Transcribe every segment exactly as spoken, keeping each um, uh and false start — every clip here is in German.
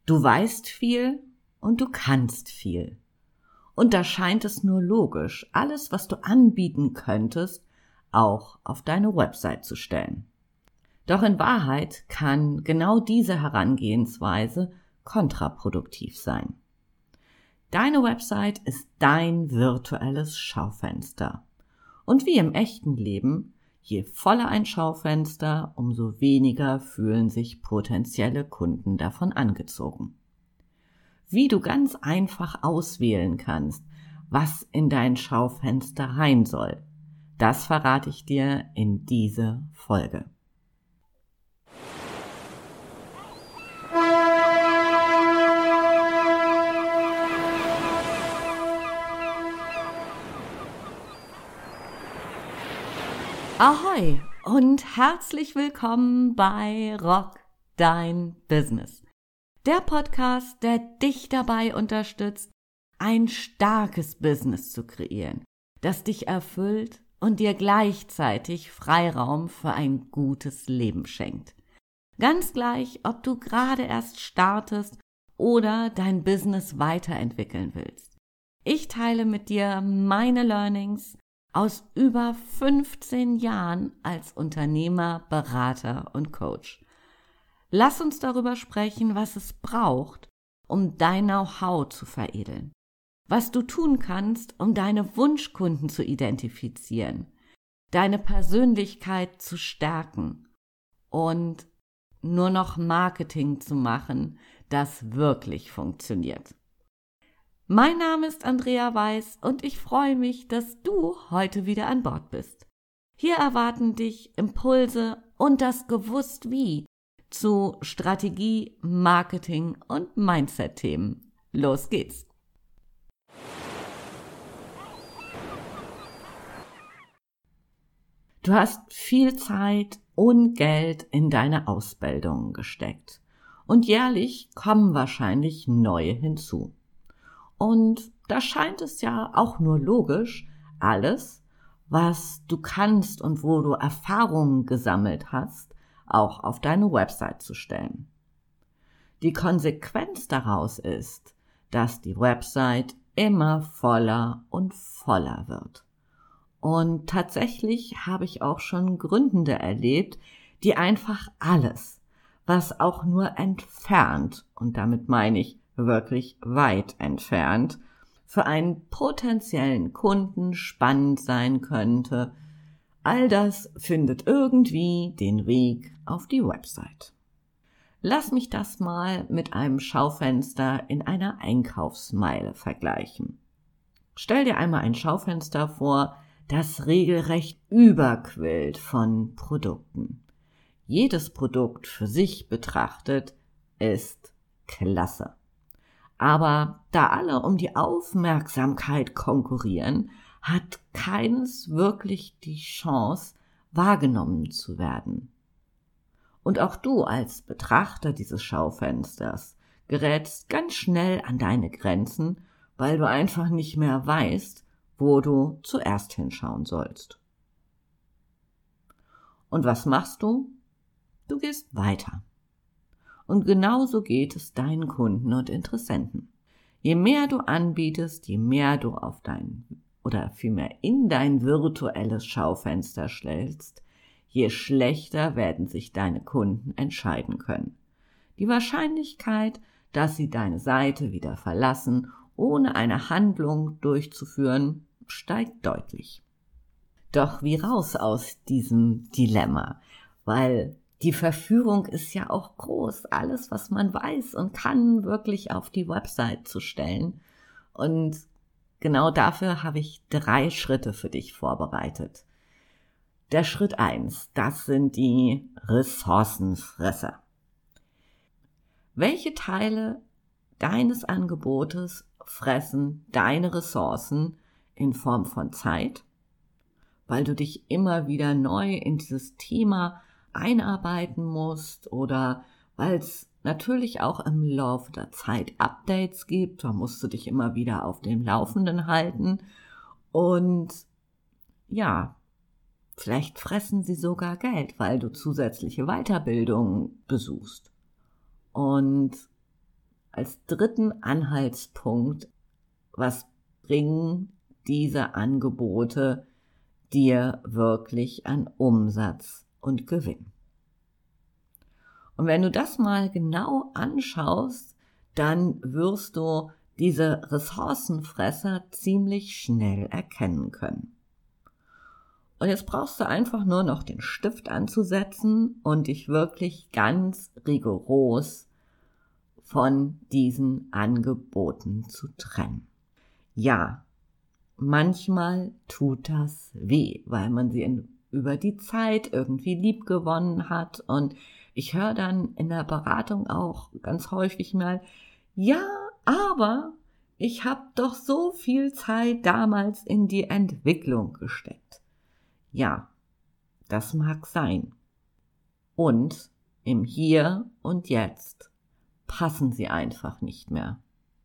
Du weißt viel und du kannst viel. Und da scheint es nur logisch, alles, was du anbieten könntest, auch auf deine Website zu stellen. Doch in Wahrheit kann genau diese Herangehensweise kontraproduktiv sein. Deine Website ist dein virtuelles Schaufenster. Und wie im echten Leben, je voller ein Schaufenster, umso weniger fühlen sich potenzielle Kunden davon angezogen. Wie du ganz einfach auswählen kannst, was in dein Schaufenster rein soll, das verrate ich dir in dieser Folge. Ahoi und herzlich willkommen bei Rock Dein Business. Der Podcast, der dich dabei unterstützt, ein starkes Business zu kreieren, das dich erfüllt und dir gleichzeitig Freiraum für ein gutes Leben schenkt. Ganz gleich, ob du gerade erst startest oder dein Business weiterentwickeln willst. Ich teile mit dir meine Learnings aus über fünfzehn Jahren als Unternehmer, Berater und Coach. Lass uns darüber sprechen, was es braucht, um dein Know-how zu veredeln. Was du tun kannst, um deine Wunschkunden zu identifizieren, deine Persönlichkeit zu stärken und nur noch Marketing zu machen, das wirklich funktioniert. Mein Name ist Andrea Weiß und ich freue mich, dass du heute wieder an Bord bist. Hier erwarten dich Impulse und das Gewusst-Wie zu Strategie, Marketing und Mindset-Themen. Los geht's! Du hast viel Zeit und Geld in deine Ausbildung gesteckt und jährlich kommen wahrscheinlich neue hinzu. Und da scheint es ja auch nur logisch, alles, was du kannst und wo du Erfahrungen gesammelt hast, auch auf deine Website zu stellen. Die Konsequenz daraus ist, dass die Website immer voller und voller wird. Und tatsächlich habe ich auch schon Gründende erlebt, die einfach alles, was auch nur entfernt, und damit meine ich wirklich weit entfernt, für einen potenziellen Kunden spannend sein könnte, all das findet irgendwie den Weg auf die Website. Lass mich das mal mit einem Schaufenster in einer Einkaufsmeile vergleichen. Stell dir einmal ein Schaufenster vor, das regelrecht überquillt von Produkten. Jedes Produkt für sich betrachtet ist klasse. Aber da alle um die Aufmerksamkeit konkurrieren, hat keines wirklich die Chance, wahrgenommen zu werden. Und auch du als Betrachter dieses Schaufensters gerätst ganz schnell an deine Grenzen, weil du einfach nicht mehr weißt, wo du zuerst hinschauen sollst. Und was machst du? Du gehst weiter. Und genauso geht es deinen Kunden und Interessenten. Je mehr du anbietest, je mehr du auf dein oder vielmehr in dein virtuelles Schaufenster stellst, je schlechter werden sich deine Kunden entscheiden können. Die Wahrscheinlichkeit, dass sie deine Seite wieder verlassen, ohne eine Handlung durchzuführen, steigt deutlich. Doch wie raus aus diesem Dilemma? Weil die Verführung ist ja auch groß, alles, was man weiß und kann, wirklich auf die Website zu stellen. Und genau dafür habe ich drei Schritte für dich vorbereitet. Der Schritt eins, das sind die Ressourcenfresser. Welche Teile deines Angebotes fressen deine Ressourcen in Form von Zeit, weil du dich immer wieder neu in dieses Thema einarbeiten musst oder weil es natürlich auch im Laufe der Zeit Updates gibt, da musst du dich immer wieder auf dem Laufenden halten und ja, vielleicht fressen sie sogar Geld, weil du zusätzliche Weiterbildungen besuchst. Und als dritten Anhaltspunkt, was bringen diese Angebote dir wirklich an Umsatz und Gewinn. Und wenn du das mal genau anschaust, dann wirst du diese Ressourcenfresser ziemlich schnell erkennen können. Und jetzt brauchst du einfach nur noch den Stift anzusetzen und dich wirklich ganz rigoros von diesen Angeboten zu trennen. Ja, manchmal tut das weh, weil man sie in, über die Zeit irgendwie lieb gewonnen hat. Und ich höre dann in der Beratung auch ganz häufig mal, ja, aber ich habe doch so viel Zeit damals in die Entwicklung gesteckt. Ja, das mag sein. Und im Hier und Jetzt passen sie einfach nicht mehr.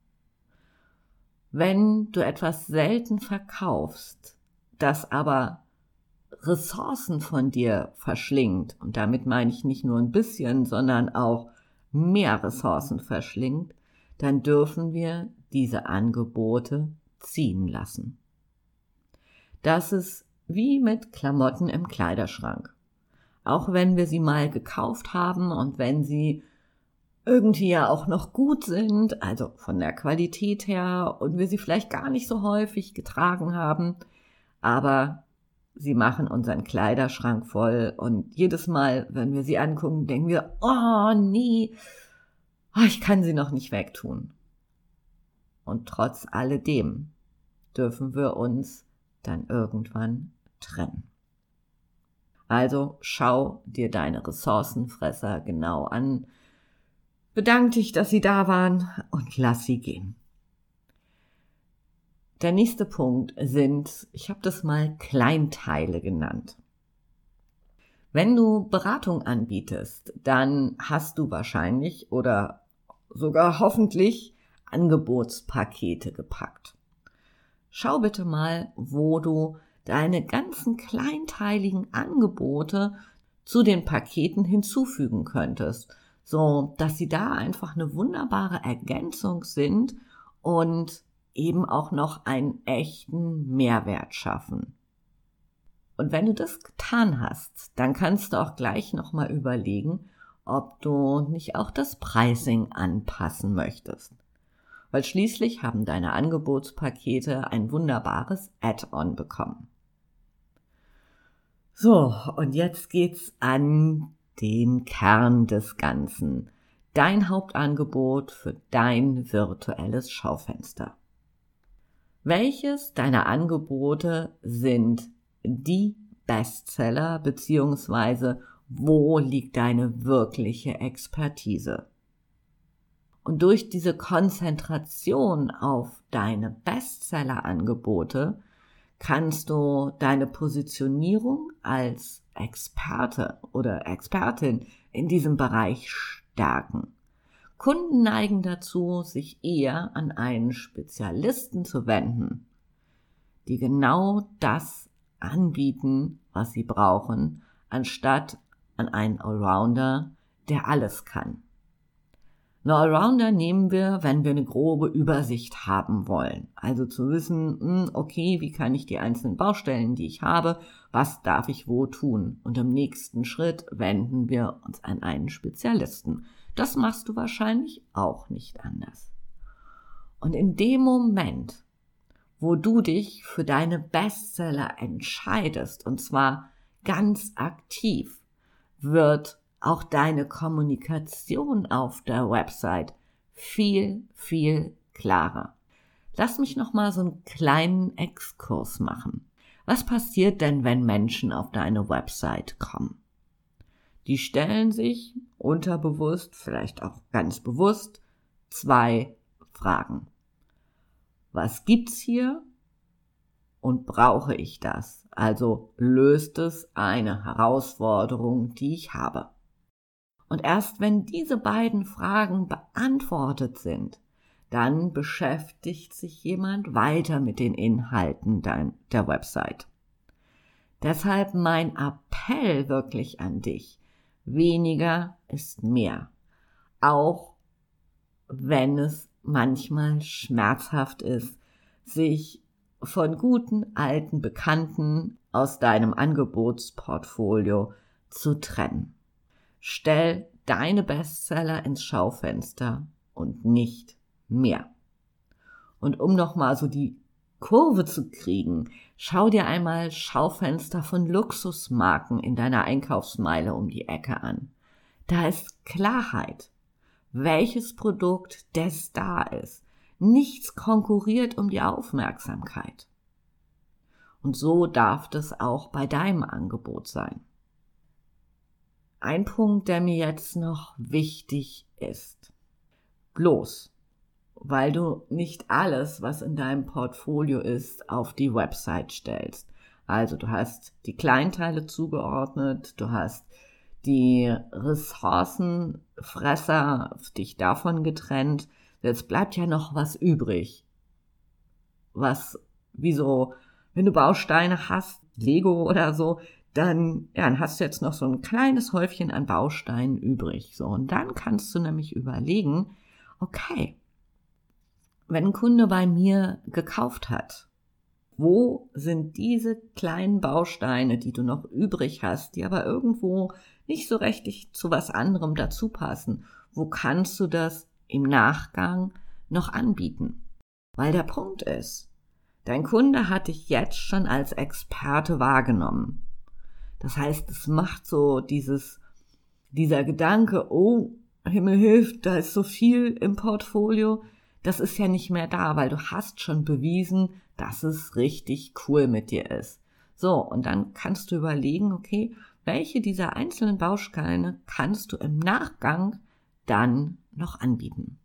Wenn du etwas selten verkaufst, das aber Ressourcen von dir verschlingt, und damit meine ich nicht nur ein bisschen, sondern auch mehr Ressourcen verschlingt, dann dürfen wir diese Angebote ziehen lassen. Das ist wie mit Klamotten im Kleiderschrank. Auch wenn wir sie mal gekauft haben und wenn sie irgendwie ja auch noch gut sind, also von der Qualität her, und wir sie vielleicht gar nicht so häufig getragen haben, aber sie machen unseren Kleiderschrank voll und jedes Mal, wenn wir sie angucken, denken wir, oh nee, oh, ich kann sie noch nicht wegtun. Und trotz alledem dürfen wir uns dann irgendwann trennen. Also schau dir deine Ressourcenfresser genau an, bedank dich, dass sie da waren und lass sie gehen. Der nächste Punkt sind, ich habe das mal Kleinteile genannt. Wenn du Beratung anbietest, dann hast du wahrscheinlich oder sogar hoffentlich Angebotspakete gepackt. Schau bitte mal, wo du deine ganzen kleinteiligen Angebote zu den Paketen hinzufügen könntest, so dass sie da einfach eine wunderbare Ergänzung sind und eben auch noch einen echten Mehrwert schaffen. Und wenn du das getan hast, dann kannst du auch gleich nochmal überlegen, ob du nicht auch das Pricing anpassen möchtest. Weil schließlich haben deine Angebotspakete ein wunderbares Add-on bekommen. So, und jetzt geht's an den Kern des Ganzen. Dein Hauptangebot für dein virtuelles Schaufenster. Welches deiner Angebote sind die Bestseller, beziehungsweise wo liegt deine wirkliche Expertise? Und durch diese Konzentration auf deine Bestseller-Angebote kannst du deine Positionierung als Experte oder Expertin in diesem Bereich stärken. Kunden neigen dazu, sich eher an einen Spezialisten zu wenden, die genau das anbieten, was sie brauchen, anstatt an einen Allrounder, der alles kann. Einen Allrounder nehmen wir, wenn wir eine grobe Übersicht haben wollen. Also zu wissen, okay, wie kann ich die einzelnen Baustellen, die ich habe, was darf ich wo tun? Und im nächsten Schritt wenden wir uns an einen Spezialisten. Das machst du wahrscheinlich auch nicht anders. Und in dem Moment, wo du dich für deine Bestseller entscheidest, und zwar ganz aktiv, wird auch deine Kommunikation auf der Website viel, viel klarer. Lass mich noch mal so einen kleinen Exkurs machen. Was passiert denn, wenn Menschen auf deine Website kommen? Die stellen sich unterbewusst, vielleicht auch ganz bewusst, zwei Fragen. Was gibt's hier und brauche ich das? Also löst es eine Herausforderung, die ich habe. Und erst wenn diese beiden Fragen beantwortet sind, dann beschäftigt sich jemand weiter mit den Inhalten der Website. Deshalb mein Appell wirklich an dich: Weniger ist mehr. Auch wenn es manchmal schmerzhaft ist, sich von guten alten Bekannten aus deinem Angebotsportfolio zu trennen. Stell deine Bestseller ins Schaufenster und nicht mehr. Und um nochmal so die Kurve zu kriegen, schau dir einmal Schaufenster von Luxusmarken in deiner Einkaufsmeile um die Ecke an. Da ist Klarheit, welches Produkt der Star ist. Nichts konkurriert um die Aufmerksamkeit. Und so darf das auch bei deinem Angebot sein. Ein Punkt, der mir jetzt noch wichtig ist. Bloß, weil du nicht alles, was in deinem Portfolio ist, auf die Website stellst. Also du hast die Kleinteile zugeordnet, du hast die Ressourcenfresser dich davon getrennt. Jetzt bleibt ja noch was übrig. Was, wie so, wenn du Bausteine hast, Lego oder so, dann, ja, dann hast du jetzt noch so ein kleines Häufchen an Bausteinen übrig. So, und dann kannst du nämlich überlegen, okay, wenn ein Kunde bei mir gekauft hat, wo sind diese kleinen Bausteine, die du noch übrig hast, die aber irgendwo nicht so richtig zu was anderem dazu passen? Wo kannst du das im Nachgang noch anbieten? Weil der Punkt ist, dein Kunde hat dich jetzt schon als Experte wahrgenommen. Das heißt, es macht so dieses, dieser Gedanke, oh, Himmel hilft, da ist so viel im Portfolio, das ist ja nicht mehr da, weil du hast schon bewiesen, dass es richtig cool mit dir ist. So, und dann kannst du überlegen, okay, welche dieser einzelnen Bausteine kannst du im Nachgang dann noch anbieten.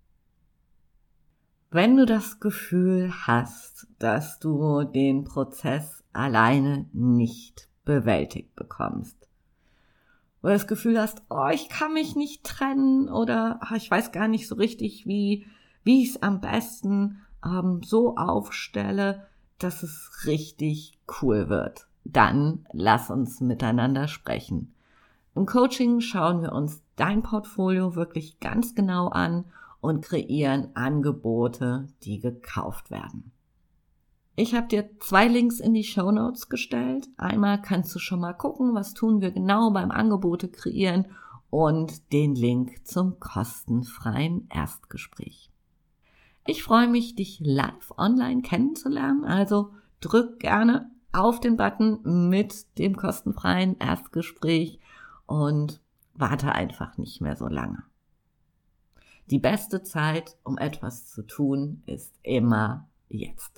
Wenn du das Gefühl hast, dass du den Prozess alleine nicht bewältigt bekommst, oder das Gefühl hast, oh, ich kann mich nicht trennen oder oh, ich weiß gar nicht so richtig, wie wie ich es am besten ähm, so aufstelle, dass es richtig cool wird, dann lass uns miteinander sprechen. Im Coaching schauen wir uns dein Portfolio wirklich ganz genau an und kreieren Angebote, die gekauft werden. Ich habe dir zwei Links in die Shownotes gestellt. Einmal kannst du schon mal gucken, was tun wir genau beim Angebote kreieren, und den Link zum kostenfreien Erstgespräch. Ich freue mich, dich live online kennenzulernen, also drück gerne auf den Button mit dem kostenfreien Erstgespräch und warte einfach nicht mehr so lange. Die beste Zeit, um etwas zu tun, ist immer jetzt.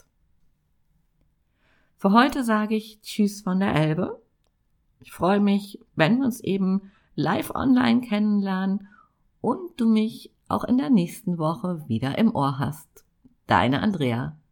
Für heute sage ich Tschüss von der Elbe. Ich freue mich, wenn wir uns eben live online kennenlernen und du mich auch in der nächsten Woche wieder im Ohr hast. Deine Andrea.